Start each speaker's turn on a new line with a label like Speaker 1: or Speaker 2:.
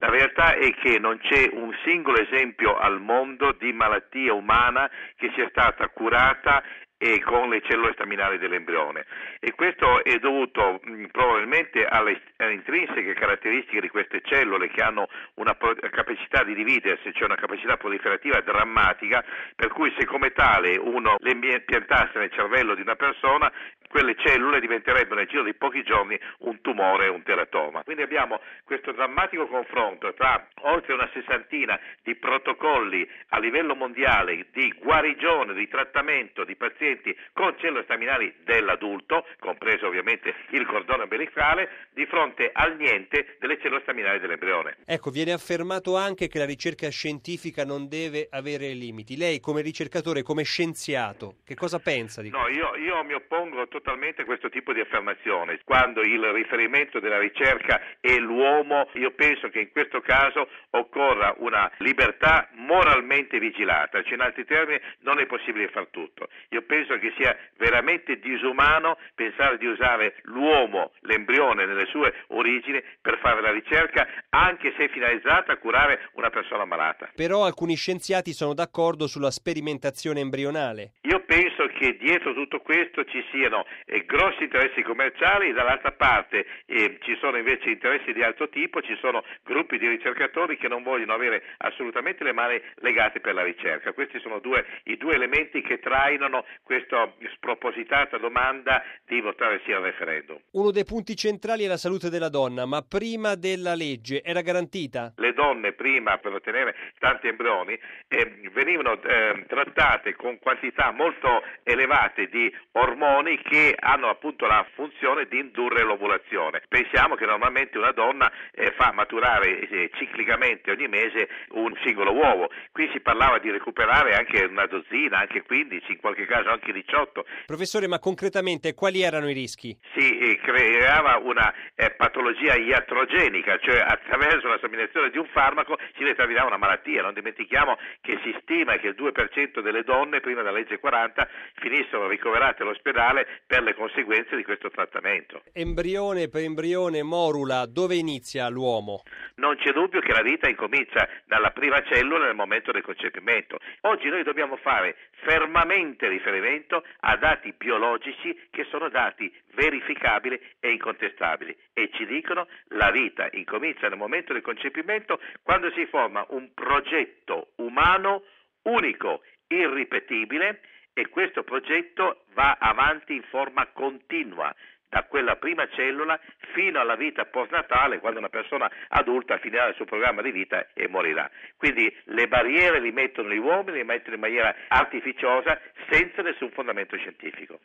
Speaker 1: La verità è che non c'è un singolo esempio al mondo di malattia umana che sia stata curata e con le cellule staminali dell'embrione, e questo è dovuto probabilmente alle intrinseche caratteristiche di queste cellule, che hanno una capacità di dividersi, cioè una capacità proliferativa drammatica, per cui se come tale uno le impiantasse nel cervello di una persona, quelle cellule diventerebbero nel giro di pochi giorni un tumore, un teratoma. Quindi abbiamo questo drammatico confronto tra oltre una sessantina di protocolli a livello mondiale di guarigione, di trattamento di pazienti con cellule staminali dell'adulto, compreso ovviamente il cordone ombelicale, di fronte al niente delle cellule staminali dell'embrione.
Speaker 2: Ecco, viene affermato anche che la ricerca scientifica non deve avere limiti. Lei, come ricercatore, come scienziato, che cosa pensa di questo?
Speaker 1: No, io mi oppongo totalmente a questo tipo di affermazione. Quando il riferimento della ricerca è l'uomo, io penso che in questo caso occorra una libertà moralmente vigilata, cioè in altri termini non è possibile far tutto. Io penso che sia veramente disumano pensare di usare l'uomo, l'embrione nelle sue origini per fare la ricerca, anche se finalizzata a curare una persona malata.
Speaker 2: Però alcuni scienziati sono d'accordo sulla sperimentazione embrionale.
Speaker 1: Io penso che dietro tutto questo ci siano grossi interessi commerciali, dall'altra parte ci sono invece interessi di altro tipo, ci sono gruppi di ricercatori che non vogliono avere assolutamente le mani legate per la ricerca. Questi sono i due elementi che trainano questa spropositata domanda di votare sì al referendum.
Speaker 2: Uno dei punti centrali è la salute della donna, ma prima della legge era garantita?
Speaker 1: Le donne prima, per ottenere tanti embrioni, venivano trattate con quantità molto elevate di ormoni che hanno appunto la funzione di indurre l'ovulazione. Pensiamo che normalmente una donna fa maturare ciclicamente ogni mese un singolo uovo. Qui si parlava di recuperare anche una dozzina, anche 15, in qualche caso anche 18.
Speaker 2: Professore, ma concretamente quali erano i rischi?
Speaker 1: Si creava una patologia iatrogenica, cioè attraverso la somministrazione di un farmaco si determinava una malattia. Non dimentichiamo che si stima che il 2% delle donne prima della legge 40 finissero ricoverate all'ospedale per le conseguenze di questo trattamento.
Speaker 2: Embrione per embrione, morula, dove inizia l'uomo?
Speaker 1: Non c'è dubbio che la vita incomincia dalla prima cellula nel momento del concepimento. Oggi noi dobbiamo fare fermamente riferimento a dati biologici che sono dati verificabili e incontestabili, e ci dicono la vita incomincia nel momento del concepimento, quando si forma un progetto umano unico, irripetibile, e questo progetto va avanti in forma continua da quella prima cellula fino alla vita postnatale, quando una persona adulta finirà il suo programma di vita e morirà. Quindi le barriere li mettono gli uomini, li mettono in maniera artificiosa, senza nessun fondamento scientifico.